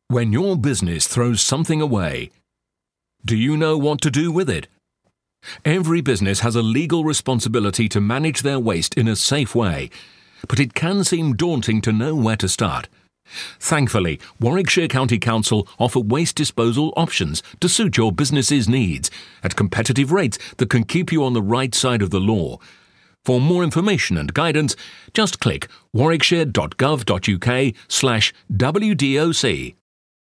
When your business throws something away, do you know what to do with it? Every business has a legal responsibility to manage their waste in a safe way, but it can seem daunting to know where to start. Thankfully, Warwickshire County Council offer waste disposal options to suit your business's needs at competitive rates that can keep you on the right side of the law. For more information and guidance, just click warwickshire.gov.uk/WDOC.